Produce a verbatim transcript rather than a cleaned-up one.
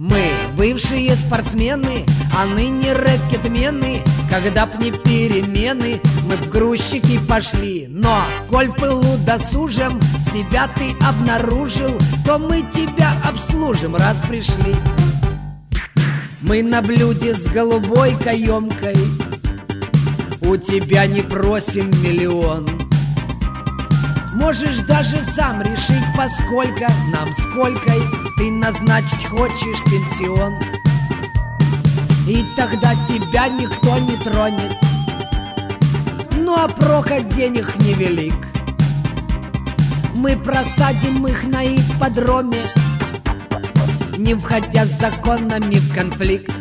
Мы бывшие спортсмены, а ныне рэкетмены. Когда б не перемены, мы в грузчики пошли. Но, коль в пылу досужим себя ты обнаружил, то мы тебя обслужим, раз пришли. Мы на блюде с голубой каемкой, у тебя не просим миллион. Можешь даже сам решить, поскольку нам сколько ты назначить хочешь пенсион. И тогда тебя никто не тронет. Ну а проход денег невелик. Мы просадим их на ипподроме, не входя с законами в конфликт.